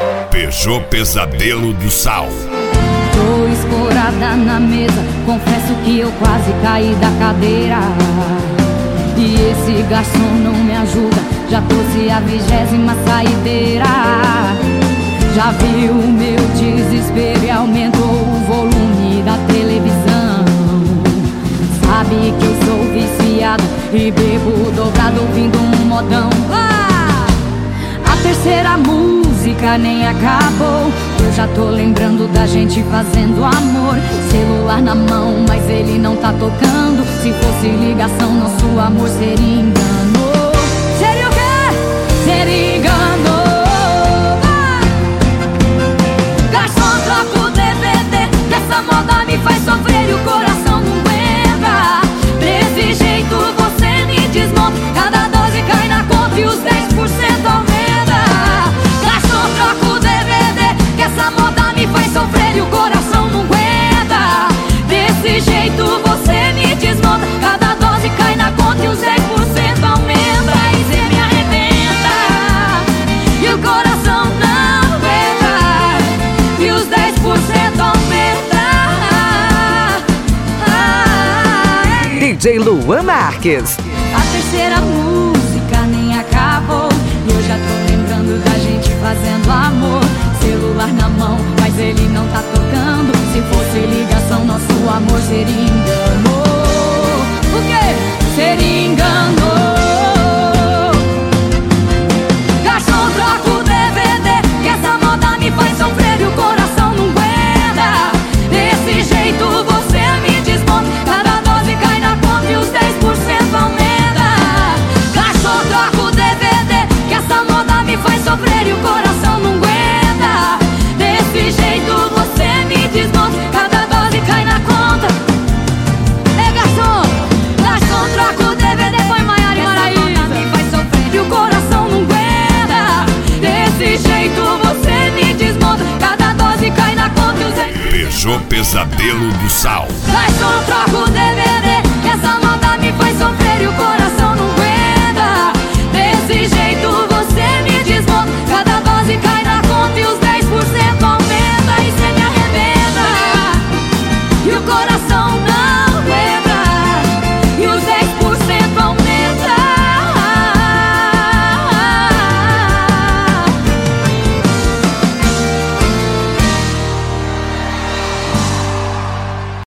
Peugeot Pesadelo do Sal. Tô escorada na mesa, confesso que eu quase caí da cadeira. E esse garçom não me ajuda, já trouxe a 20ª saideira. Já viu o meu desespero e aumentou o volume da televisão. Sabe que eu sou viciado e bebo dobrado ouvindo um modão. A terceira música nem acabou, eu já tô lembrando da gente fazendo amor. Celular na mão, mas ele não tá tocando. Se fosse ligação, nosso amor seria engano. Seria o quê? Seria engano. Garçom, troca o DVD, que essa moda me faz sofrer e o coração não aguenta. Desse jeito você me desmonta, cada dose cai na conta e os 10% aumenta. Garçom, troca o DVD, que essa moda me faz sofrer e o coração não aguenta. Desse jeito você me desmonta, cada dose cai na conta e os 10% aumenta. E cê me arrebenta e o coração não aguenta, e os 10% aumenta. DJ Luan Marques. A terceira música nem acabou, e eu já tô lembrando da gente fazendo amor. Celular na mão, mas ele não tá tocando. Se fosse ligação, nosso amor seria engano. O quê? Seria engano. Garçom, troca o DVD, que essa moda me faz sofrer e o coração não aguenta. Desse jeito você me desmonta, cada dose cai na conta e os 10% aumenta. Garçom, troca o DVD, que essa moda me faz sofrer e o coração não aguenta. Desse jeito você me desmonta, cada dose cai na conta. Ei, garçom, garçom, troca o DVD, foi Maiara e Maraísa. Essa moda me faz sofrer e o coração não aguenta. Desse jeito você me desmonta, cada dose cai na conta e os 10%. Peugeot Pesadelo do Sal. Garçom, troca o DVD, que essa moda me faz sofrer e o coração